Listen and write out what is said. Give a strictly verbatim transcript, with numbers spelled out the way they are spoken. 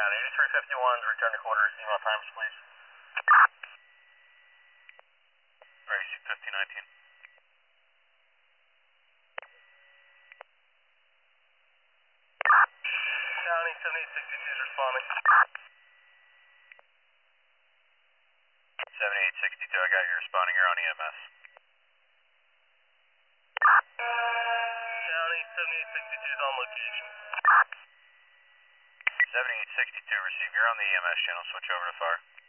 County. eighty-three fifty-one, return to quarters, email times, please. eighty-six fifty nineteen. County, seventy-eight sixty-two is responding. seventy-eight sixty-two, I got you responding, you're on E M S. County, seventy-eight sixty-two is on location. seventy-eight sixty-two, receive, you're on the E M S channel, switch over to fire.